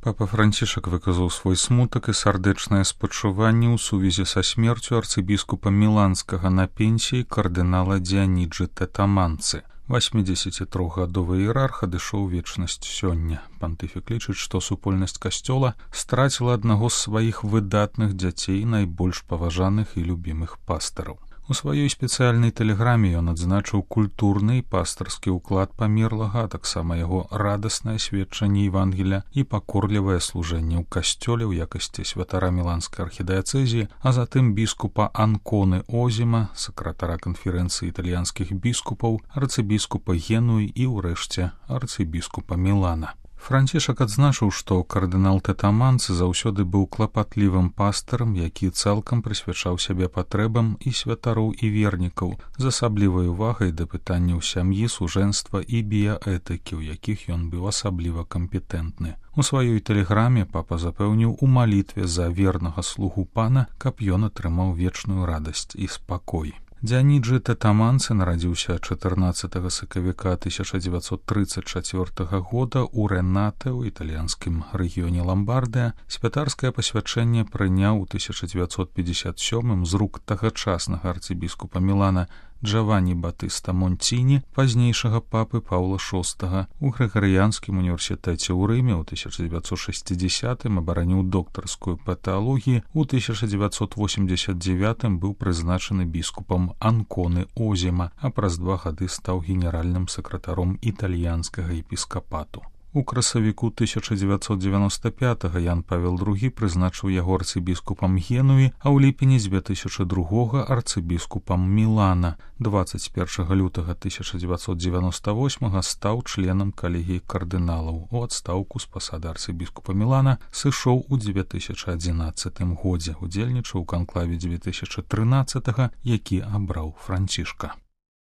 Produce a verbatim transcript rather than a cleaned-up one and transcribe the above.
Папа Францішак выказаў свой смутак і сардэчнае спачуванне ў сувязі са смерцю арцыбіскупа міланскага на пенсіі кардынала Дзяніджы Тэтаманцы. восьмідзесятітрохгадовы іерарх адышоў у вечнасць сёння. Пантыфік лічыць, што супольнасць касцёла страціла аднаго з сваіх выдатных дзяцей, найбольш паважаных і любімых пастараў. У сваёй спецыяльнай тэлеграме ён адзначыў культурны і пастарскі ўклад памерлага, а таксама яго радаснае сведчанне Евангелія і пакорлівае служэнне ў касцёле ў якасці святара міланскай архідыяцэзіі, а затым біскупа Анконы Озіма, сакратара канферэнцыі італьянскіх біскупаў, арцыбіскупа Генуі і, ўрэшце, арцыбіскупа Мілана. Францішак адзначыў, што кардынал Тэтаманцы заўсёды быў клапатлівым пастарам, які цалкам прысвячаў сябе патрэбам і святароў і вернікаў, з асаблівай увагай да пытанняў сям'і, сужэнства і біяэтыкі, у якіх ён быў асабліва кампетэнтны. У сваёй тэлеграме папа запэўніў у малітве за вернага слугу пана, каб ён атрымаў вечную радасць і спакой. Дзяніджы Тэтаманцы нарадзіўся чатырнаццатага сакавіка тысяча дзевяцьсот трыццаць чацвёртага года ў Рэнатэ ў італьянскім рэгіёне Ламбардыя. Святарскае пасвячэнне прыняў у тысяча дзевяцьсот пятьдесят сёмым з рук тагачаснага арцыбіскупа Мілана Джавані Батыста Монціні, пазнейшага папы Паўла шостага. У Грыгарыянскім універсітэце ў Рыме ў тысяча дзевяцьсот шэсцідзесятым абараніў доктарскую па тэалогіі, у тысяча дзевяцьсот восемьдесят девятым быў прызначаны біскупам Анконы Озіма, а праз два гады стаў генеральным сакратаром італьянскага епіскапату. У красавіку тысяча дзевяцьсот дзевяноста пятага Ян Павел другі прызначыў яго арцыбіскупам Генуі, а ў ліпені дзве тысячы другога арцыбіскупам Мілана. дваццаць першага лютага тысяча дзевяцьсот дзевяноста восьмага стаў членам калегіі кардыналаў. У адстаўку з пасады арцыбіскупа Мілана сышоў у дзве тысячы адзінаццатым годзе, удзельнічаў у канклаве дзве тысячы трынаццатага, які абраў Францішка.